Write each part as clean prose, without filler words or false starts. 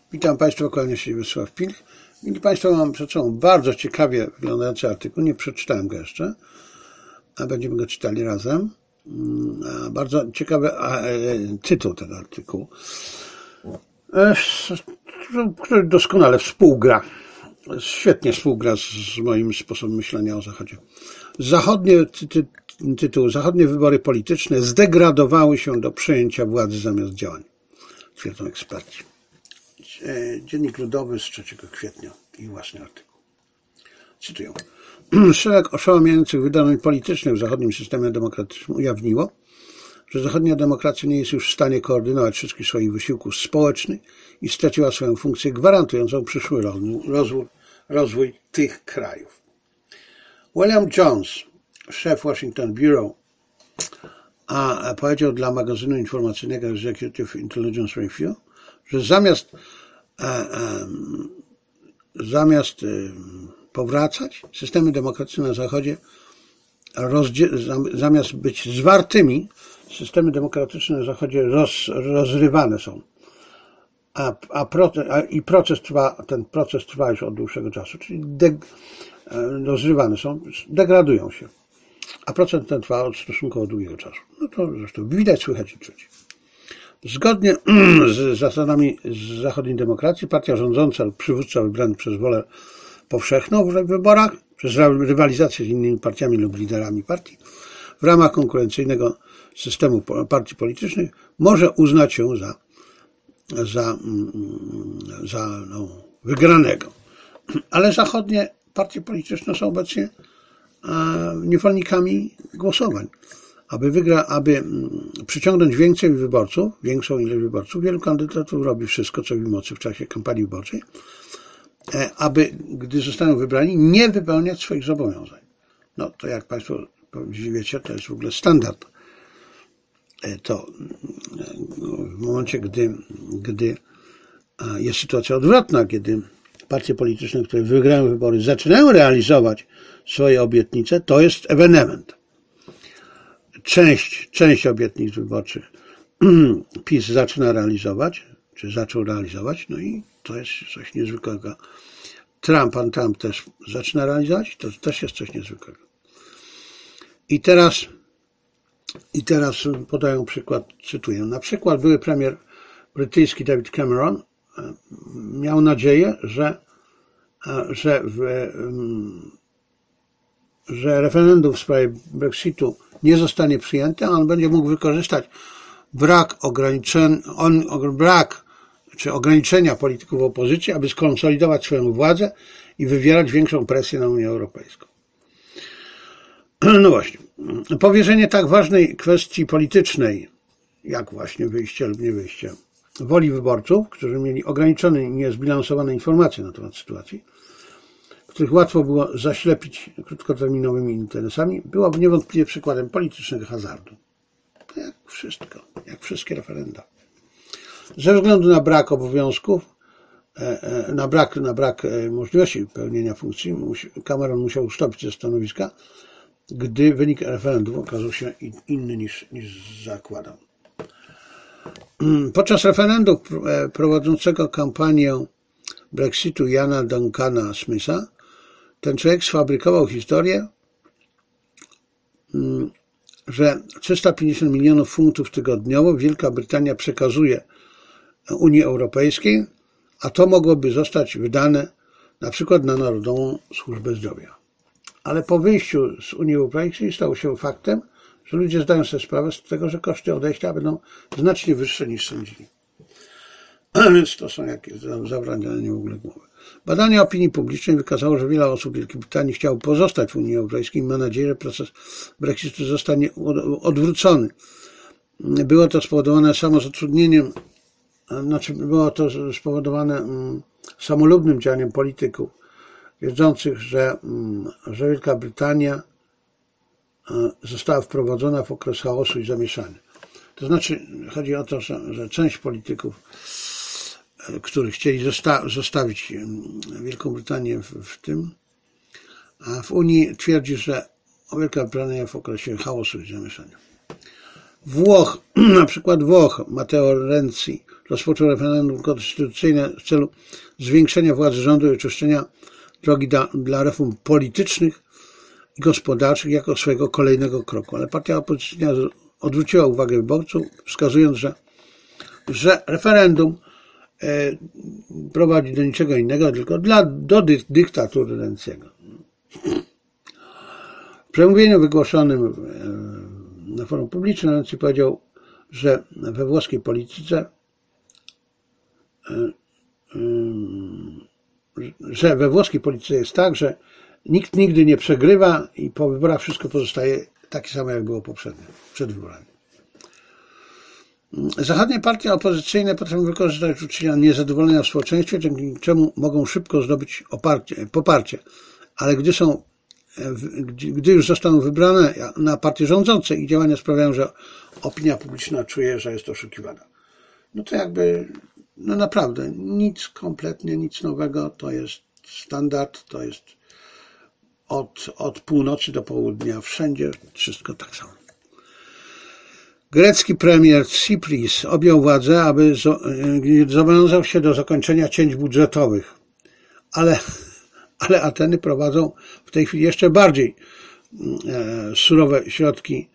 Witam Państwa, kłania się Wiesław Pilch. Mili Państwo, mam przed sobą bardzo ciekawie wyglądający artykuł, nie przeczytałem go jeszcze, a będziemy go czytali razem. Bardzo ciekawy tytuł tego artykułu, który doskonale świetnie współgra z moim sposobem myślenia o Zachodzie. Zachodnie wybory polityczne zdegradowały się do przejęcia władzy zamiast działań, twierdzą eksperci. Dziennik Ludowy z 3 kwietnia i własny artykuł. Cytuję. Szereg oszałamiających wydarzeń politycznych w zachodnim systemie demokratycznym ujawniło, że zachodnia demokracja nie jest już w stanie koordynować wszystkich swoich wysiłków społecznych i straciła swoją funkcję gwarantującą przyszły rozwój tych krajów. William Jones, szef Washington Bureau, powiedział dla magazynu informacyjnego Executive Intelligence Review, że zamiast powracać, systemy demokratyczne na Zachodzie, zamiast być zwartymi, systemy demokratyczne na Zachodzie rozrywane są. Ten proces trwa już od dłuższego czasu, czyli rozrywane są, degradują się. A proces ten trwa od stosunkowo długiego czasu. No to zresztą widać, słychać i czuć. Zgodnie z zasadami zachodniej demokracji, partia rządząca lub przywódca wybrany przez wolę powszechną w wyborach, przez rywalizację z innymi partiami lub liderami partii, w ramach konkurencyjnego systemu partii politycznych, może uznać się za wygranego. Ale zachodnie partie polityczne są obecnie niewolnikami głosowań. Aby przyciągnąć większą ilość wyborców, wielu kandydatów robi wszystko, co w ich mocy w czasie kampanii wyborczej, aby, gdy zostaną wybrani, nie wypełniać swoich zobowiązań. No to jak Państwo wiecie, to jest w ogóle standard. To w momencie, gdy jest sytuacja odwrotna, kiedy partie polityczne, które wygrają wybory, zaczynają realizować swoje obietnice, to jest ewenement. Część obietnic wyborczych PiS zaczyna realizować, czy zaczął realizować, no i to jest coś niezwykłego. Pan Trump też zaczyna realizować, to też jest coś niezwykłego. I teraz podaję przykład, cytuję. Na przykład były premier brytyjski David Cameron miał nadzieję, że referendum w sprawie Brexitu nie zostanie przyjęte, a on będzie mógł wykorzystać ograniczenia polityków opozycji, aby skonsolidować swoją władzę i wywierać większą presję na Unię Europejską. No właśnie. Powierzenie tak ważnej kwestii politycznej, jak właśnie wyjście lub nie wyjście, woli wyborców, którzy mieli ograniczone i niezbilansowane informacje na temat sytuacji, których łatwo było zaślepić krótkoterminowymi interesami, byłaby niewątpliwie przykładem politycznego hazardu. Jak wszystkie referenda. Ze względu na brak obowiązków, na brak możliwości pełnienia funkcji, Cameron musiał ustąpić ze stanowiska, gdy wynik referendum okazał się inny niż zakładał. Podczas referendum prowadzącego kampanię Brexitu Iana Duncana Smitha, ten człowiek sfabrykował historię, że 350 milionów funtów tygodniowo Wielka Brytania przekazuje Unii Europejskiej, a to mogłoby zostać wydane na przykład na Narodową Służbę Zdrowia. Ale po wyjściu z Unii Europejskiej stało się faktem, że ludzie zdają sobie sprawę z tego, że koszty odejścia będą znacznie wyższe niż sądzili. Więc to są jakieś zawracanie w ogóle głowy. Badanie opinii publicznej wykazało, że wiele osób w Wielkiej Brytanii chciało pozostać w Unii Europejskiej i ma nadzieję, że proces Brexitu zostanie odwrócony. Było to spowodowane samolubnym działaniem polityków, wiedzących, że Wielka Brytania została wprowadzona w okres chaosu i zamieszania. To znaczy, chodzi o to, że część polityków, którzy chcieli zostawić Wielką Brytanię w Unii, twierdzi, że Wielka Brytania w okresie chaosu i zamieszania. Na przykład Włoch, Matteo Renzi, rozpoczął referendum konstytucyjne w celu zwiększenia władzy rządu i oczyszczenia drogi dla reform politycznych i gospodarczych jako swojego kolejnego kroku. Ale partia opozycyjna odwróciła uwagę wyborców, wskazując, że referendum prowadzi do niczego innego, tylko do dyktatury Renziego. W przemówieniu wygłoszonym na forum publicznym Renzi powiedział, że we włoskiej polityce jest tak, że nikt nigdy nie przegrywa i po wyborach wszystko pozostaje takie samo, jak było poprzednio, przed wyborami. Zachodnie partie opozycyjne potrafią wykorzystać uczucia niezadowolenia w społeczeństwie, dzięki czemu mogą szybko zdobyć poparcie, ale gdy już zostaną wybrane na partie rządzące, ich działania sprawiają, że opinia publiczna czuje, że jest oszukiwana. No to no naprawdę kompletnie nic nowego, to jest standard, to jest od północy do południa, wszędzie wszystko tak samo. Grecki premier Tsipras objął władzę, aby zobowiązał się do zakończenia cięć budżetowych, ale Ateny prowadzą w tej chwili jeszcze bardziej surowe środki,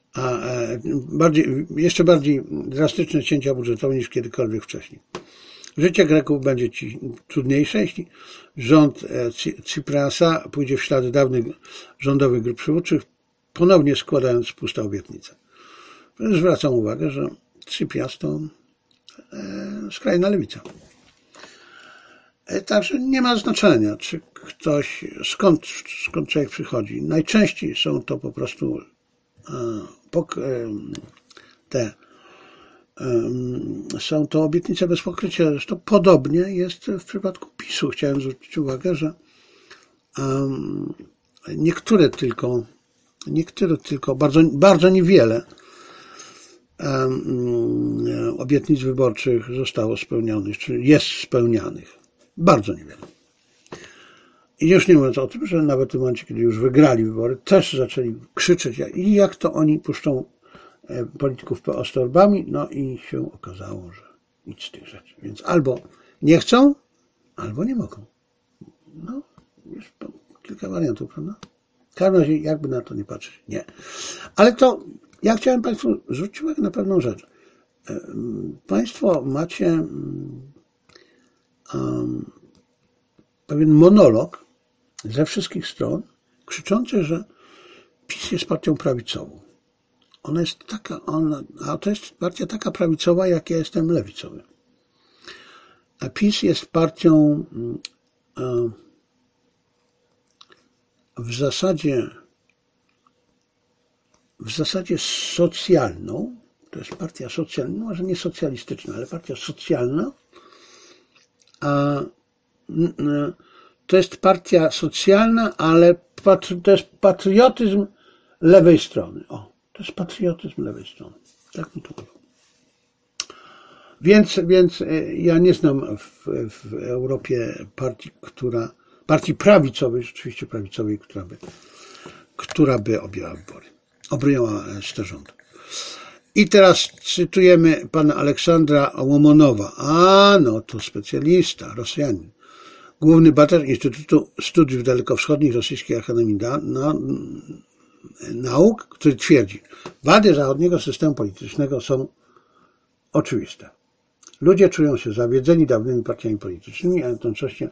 jeszcze bardziej drastyczne cięcia budżetowe niż kiedykolwiek wcześniej. Życie Greków będzie trudniejsze, jeśli rząd Tsiprasa pójdzie w ślady dawnych rządowych grup przywódczych, ponownie składając puste obietnice. Zwracam uwagę, że Tsipras to skrajna lewica. Także nie ma znaczenia, czy ktoś, skąd człowiek przychodzi. Najczęściej są to po prostu są to obietnice bez pokrycia. Zresztą podobnie jest w przypadku PiS-u. Chciałem zwrócić uwagę, że niektóre tylko bardzo niewiele obietnic wyborczych zostało spełnionych, czy jest spełnianych. Bardzo niewiele. I już nie mówiąc o tym, że nawet w momencie, kiedy już wygrali wybory, też zaczęli krzyczeć, jak to oni puszczą polityków PO z torbami, no i się okazało, że nic z tych rzeczy. Więc albo nie chcą, albo nie mogą. No, jest kilka wariantów, prawda? W każdym razie, jakby na to nie patrzeć, nie. Ale to, ja chciałem Państwu zwrócić uwagę na pewną rzecz. Państwo macie pewien monolog ze wszystkich stron, krzyczący, że PiS jest partią prawicową. Ona jest taka, a to jest partia taka prawicowa, jak ja jestem lewicowy. A PiS jest partią w zasadzie socjalną. To jest partia socjalna, może nie socjalistyczna, ale partia socjalna. To jest partia socjalna, ale to jest patriotyzm lewej strony. To jest patriotyzm lewej strony. Tak mi to mówią. Więc ja nie znam w Europie partii prawicowej, rzeczywiście prawicowej, która by objęła wybory. Objęła te rządy. I teraz cytujemy pana Aleksandra Łomonowa. No to specjalista, Rosjanin. Główny badacz Instytutu Studiów Dalekowschodnich Rosyjskiej Akademii Nauk, który twierdzi, wady zachodniego systemu politycznego są oczywiste. Ludzie czują się zawiedzeni dawnymi partiami politycznymi, a jednocześnie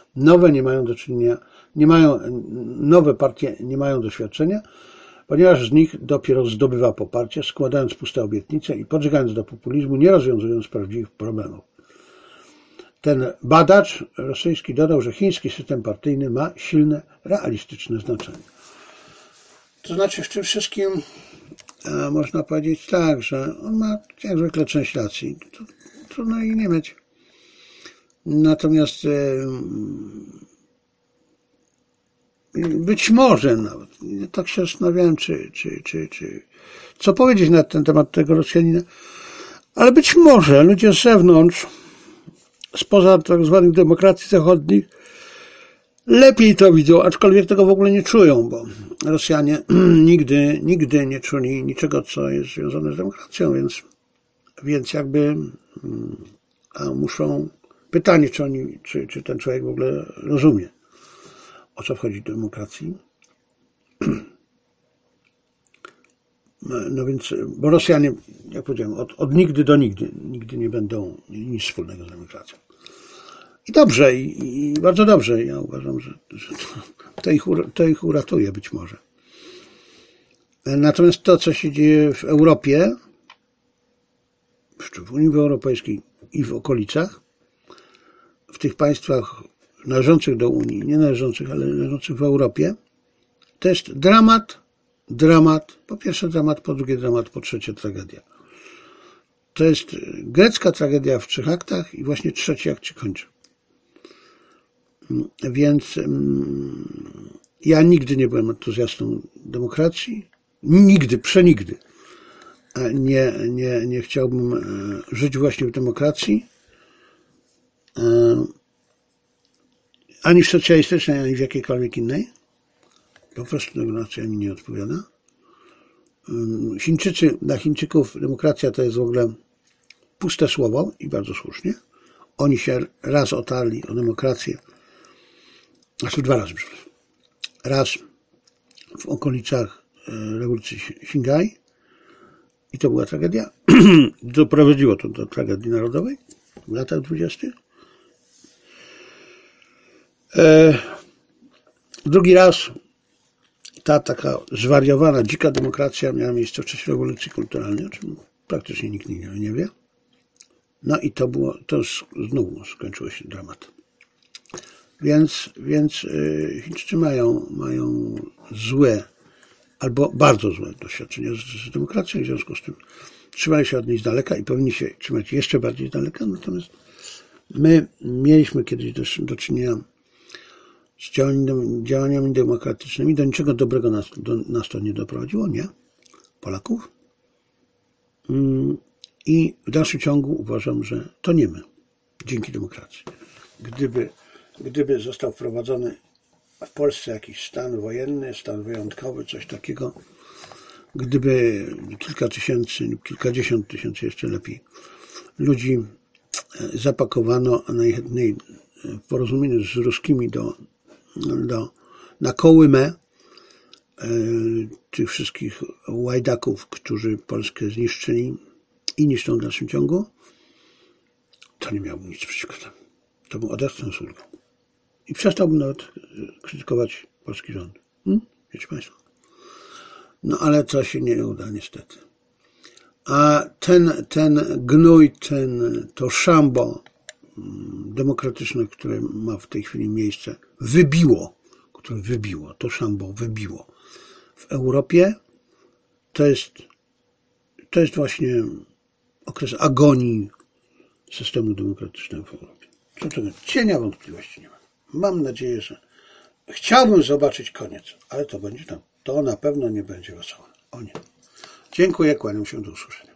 nowe partie nie mają doświadczenia, ponieważ z nich dopiero zdobywa poparcie, składając puste obietnice i podżegając do populizmu, nie rozwiązując prawdziwych problemów. Ten badacz rosyjski dodał, że chiński system partyjny ma silne, realistyczne znaczenie. To znaczy w tym wszystkim można powiedzieć tak, że on ma jak zwykle część racji. To trudno jej nie mieć. Natomiast być może nawet, tak się zastanawiałem, co powiedzieć na ten temat tego Rosjanina, ale być może ludzie z zewnątrz, spoza tak zwanych demokracji zachodnich, lepiej to widzą, aczkolwiek tego w ogóle nie czują, bo Rosjanie nigdy nie czuli niczego, co jest związane z demokracją, więc Więc jakby muszą... Pytanie, czy ten człowiek w ogóle rozumie, o co wchodzi w demokracji. No więc, bo Rosjanie, jak powiedziałem, od nigdy do nigdy nie będą nic wspólnego z demokracją. I dobrze, i bardzo dobrze. Ja uważam, że to ich uratuje być może. Natomiast to, co się dzieje w Europie, w Unii Europejskiej i w okolicach, w tych państwach należących do Unii, nie należących, ale należących w Europie, to jest dramat, po pierwsze dramat, po drugie dramat, po trzecie tragedia. To jest grecka tragedia w 3 aktach i właśnie 3 akt się kończy. Więc ja nigdy nie byłem entuzjastą demokracji, przenigdy nie chciałbym żyć właśnie w demokracji, ani w socjalistycznej, ani w jakiejkolwiek innej. Po prostu demokracja mi nie odpowiada. Dla Chińczyków demokracja to jest w ogóle puste słowo i bardzo słusznie. Oni się raz otarli o demokrację, znaczy 2 razy, przepraszam. Raz w okolicach rewolucji Xingai i to była tragedia. Doprowadziło to do tragedii narodowej w latach 20. Drugi raz ta taka zwariowana, dzika demokracja miała miejsce w czasie rewolucji kulturalnej, o czym praktycznie nikt nie wie. No i to znowu skończyło się dramat. Więc Chińczycy mają złe, albo bardzo złe doświadczenia z demokracją, w związku z tym trzymają się od niej z daleka i powinni się trzymać jeszcze bardziej z daleka. Natomiast my mieliśmy kiedyś do czynienia z działaniami demokratycznymi. Do niczego dobrego nas to nie doprowadziło, nie? Polaków. I w dalszym ciągu uważam, że to nie my. Dzięki demokracji. Gdyby został wprowadzony w Polsce jakiś stan wojenny, stan wyjątkowy, coś takiego, gdyby kilka tysięcy lub kilkadziesiąt tysięcy, jeszcze lepiej, ludzi zapakowano, a najchętniej w porozumieniu z ruskimi na Kołymę tych wszystkich łajdaków, którzy Polskę zniszczyli i niszczą w dalszym ciągu, to nie miałbym nic przeciwko temu. To bym odetchnął z ulgą. I przestałbym nawet krytykować polski rząd. Wiecie Państwo? No ale to się nie uda niestety. A ten gnój, to szambo demokratyczne, które ma w tej chwili miejsce, to szambo wybiło w Europie, to jest właśnie okres agonii systemu demokratycznego w Europie. Co tego cienia wątpliwości nie ma. Mam nadzieję, że chciałbym zobaczyć koniec, ale to będzie tam. To na pewno nie będzie wesołe. O nie. Dziękuję, kłaniam się, do usłyszenia.